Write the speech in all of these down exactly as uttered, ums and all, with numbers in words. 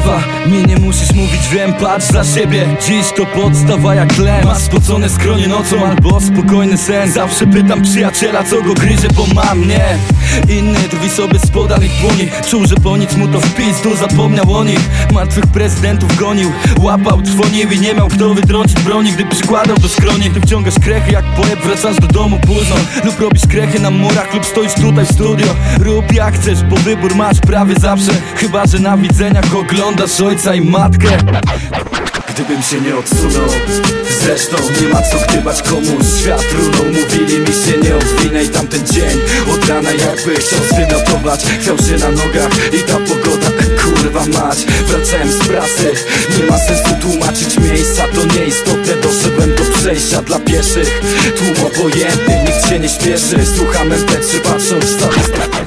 Kurwa, mi nie musisz mówić, wiem, patrz za siebie. Dziś to podstawa jak tlen. Masz spocone skronie nocą albo spokojny sen. Zawsze pytam przyjaciela, co go gryzie, bo mam mnie. Inny drwi sobie z podanych dłoni. Czuł, że po nic mu to w pizdu, zapomniał o nich. Martwych prezydentów gonił, łapał, trwonił i nie miał kto wydrącić broni, gdy przykładał do skroni. Ty wciągasz krechy jak poet, wracasz do domu późno. Lub robisz krechy na murach, lub stoisz tutaj w studio. Rób jak chcesz, bo wybór masz prawie zawsze. Chyba że na widzeniach oglądasz ojca i matkę. Gdybym się nie odsunął, zresztą nie ma co gdybać komuś. Świat runął, mówili mi się nie odwinę. I tamten dzień od rana jakby chciał zwymiotować. Chciał się na nogach i ta pogoda, kurwa mać. Wracałem z pracy, nie ma sensu tłumaczyć miejsca. To nieistotne, doszedłem do przejścia dla pieszych. Tłum obojętny, nikt się nie śpieszy. Słucham em pe trzy, patrzą w statystykę.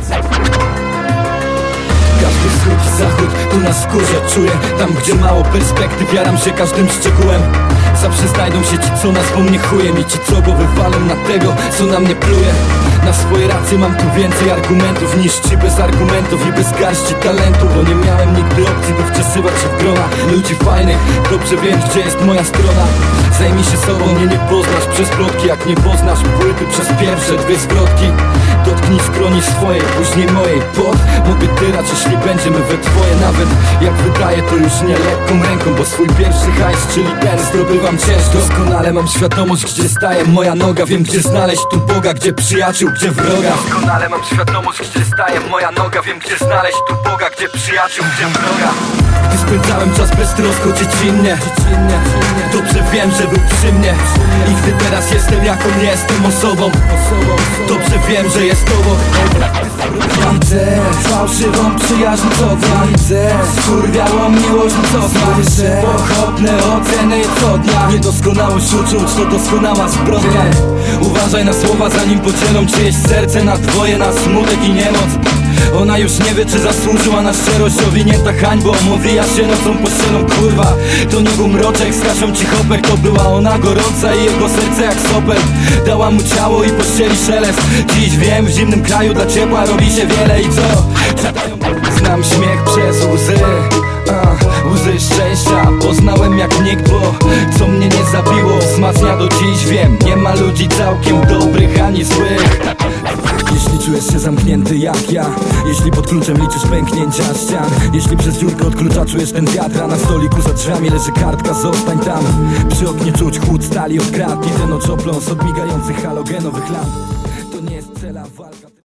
Każdy wschód i zachód tu nas wkurza, czuję. Tam gdzie mało perspektyw, jaram się każdym szczegółem. Zawsze znajdą się ci, co nas po mnie chujem, i ci, co go wywalą na tego, co na mnie pluje. Na swoje racje mam tu więcej argumentów niż ci bez argumentów i bez garści talentu. Bo nie miałem nigdy opcji, by wczesywać się w grona ludzi fajnych. Dobrze wiem, gdzie jest moja strona. Zajmij się sobą, mnie nie poznasz przez plotki. Jak nie poznasz płyty przez pierwsze dwie zwrotki. Dotknij skroni swojej, później mojej. Pod mogę tyrać, jeśli będziemy we dwoje. Nawet jak wydaje, to już nie lekką ręką, bo swój pierwszy hajs, czyli ten, zdobywam ciężko. Doskonale mam świadomość, gdzie staje moja noga. Wiem, gdzie znaleźć tu Boga, gdzie przyjaciół, gdzie wroga. Doskonale mam świadomość, gdzie staje moja noga. Wiem, gdzie znaleźć tu Boga, gdzie przyjaciół, gdzie wroga. Gdy spędzałem czas beztrosko, dziecinnie, dobrze wiem, że był przy mnie. I gdy teraz jestem jaką jestem osobą, dobrze wiem, że jest obok. Widzę fałszywą przyjaźń, co dnia. Widzę skurwiałą miłość, co dnia. Słyszę pochopne oceny co dnia. Niedoskonałość uczuć to doskonała zbrodnia. Uważaj na słowa, zanim podzielą czyjeś serce na dwoje, na smutek i niemoc. Ona już nie wie, czy zasłużyła na szczerość, owinięta hańbą. Mówiła się nocą pościelą, kurwa. To nie był mroczek z Kasią Cichopek. To była ona gorąca i jego serce jak sopel. Dała mu ciało i pościeli szelest. Dziś wiem, w zimnym kraju dla ciepła robi się wiele. I co? Znam śmiech przez łzy, a, łzy szczęścia. Poznałem jak nikt, bo co mnie nie zabiło wzmacnia do dziś. Wiem, nie ma ludzi całkiem dobrych ani złych. Jeśli czujesz się zamknięty jak ja, jeśli pod kluczem liczysz pęknięcia ścian, jeśli przez dziurkę od klucza czujesz ten wiatr, a na stoliku za drzwiami leży kartka, zostań tam. Przy oknie czuć chłód stali od krat i ten oczopląs od migających halogenowych lamp. To nie jest cela walka.